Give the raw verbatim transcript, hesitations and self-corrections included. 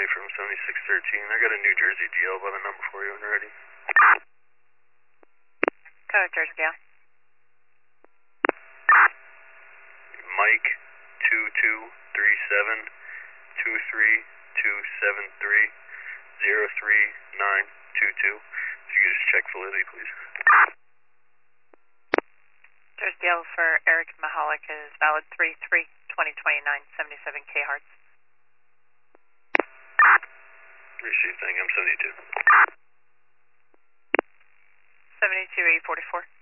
calling from seventy-six thirteen. I got a New Jersey D L by the number for you when you're ready. Code Jersey D L. Mike two two three seven two three two seven three zero three nine two two. If you could just check validity, please. Jersey D L for Eric Mahalik is valid three three twenty twenty-nine seventy-seven kilohertz. Receive thing, I'm seventy-two. seventy-two eight forty-four.